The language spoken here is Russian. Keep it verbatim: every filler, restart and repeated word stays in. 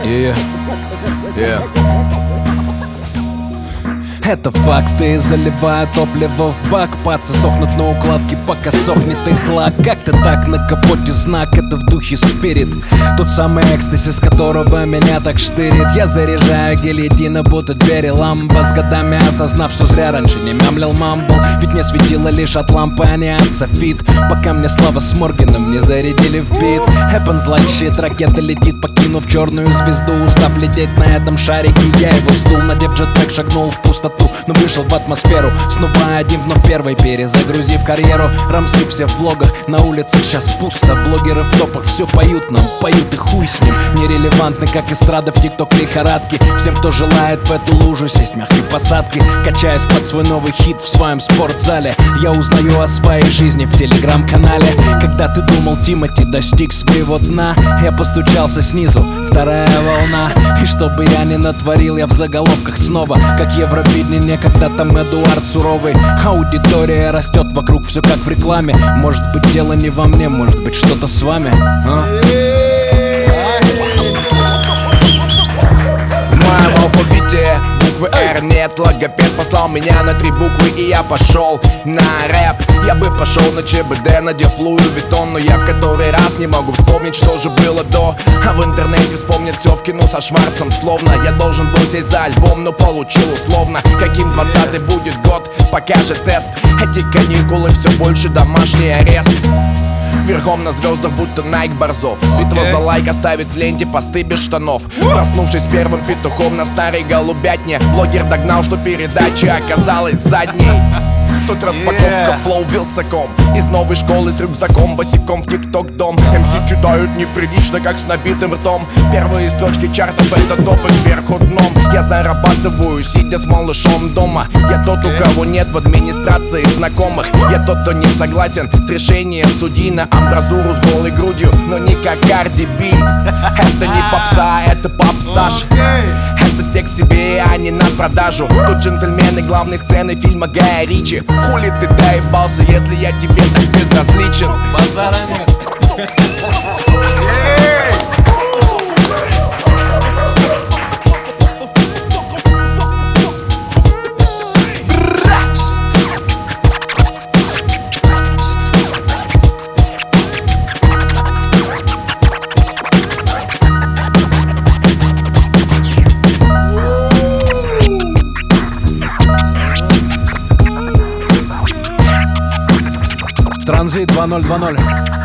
Yeah, yeah. Это факты, заливая топливо в бак. Пацы сохнут на укладке, пока сохнет их лак. Как-то так на капоте знак, это в духе спирит. Тот самый экстази, с которого меня так штырит. Я заряжаю гильотины, будто двери ламба. С годами осознав, что зря раньше не мямлил мамбл. Ведь мне светило лишь от лампы, а не от софит. Пока мне Слава с Морганом не зарядили в бит. Happens like shit, ракета летит, покинув черную звезду. Устав лететь на этом шарике, я его сдул. Надев джетпэк, шагнул в пустоту, но вышел в атмосферу. Снова один, вновь первый, перезагрузив карьеру. Рамсы все в блогах, на улицах сейчас пусто. Блогеры в топах все поют нам, поют и хуй с ним. Нерелевантны, как эстрада в тикток лихорадки. Всем, кто желает в эту лужу сесть мягкой посадки. Качаясь под свой новый хит в своем спортзале, я узнаю о своей жизни в телеграм-канале. Когда ты думал, Тимати достиг своего дна, я постучался снизу, вторая волна. И что бы я ни натворил, я в заголовках снова, как Евровидение, когда там Эдуард Суровый. Аудитория растет вокруг, все как в рекламе. Может быть, дело не во мне, может быть, что-то с вами, а? В моем алфавите буквы R нет. Логопед послал меня на три буквы, и я пошел на рэп. Я бы пошел на ЧБД, надев Луи Виттон, но я в который раз не могу вспомнить, что же было до. А в интернете вспомнить все в кино со Шварцем. Словно я должен был сесть за альбом, но получил условно. Каким двадцатый будет год, покажет тест. Эти каникулы все больше домашний арест. Верхом на звездах, будто Найк Борзов. Битва за лайк оставит в ленте посты без штанов. Проснувшись первым петухом на старой голубятне, блогер догнал, что передача оказалась задней. Тут распаковка, флоу вилсаком. Из новой школы с рюкзаком, босиком в тикток дом. МС читают неприлично, как с набитым ртом. Первые строчки чартов — это топы кверху дном. Я зарабатываю, сидя с малышом дома. Я тот, у кого нет в администрации знакомых. Я тот, кто не согласен с решением судьи на амбразуру с голой грудью, но не как Карди Би. Это не попса, это попсаж. Это текст себе, а не на продажу. Тут джентльмены главной сцены фильма Гая Ричи. Хули ты доебался, если я тебе так безразличен? Базара нет. Транзит два ноль два ноль.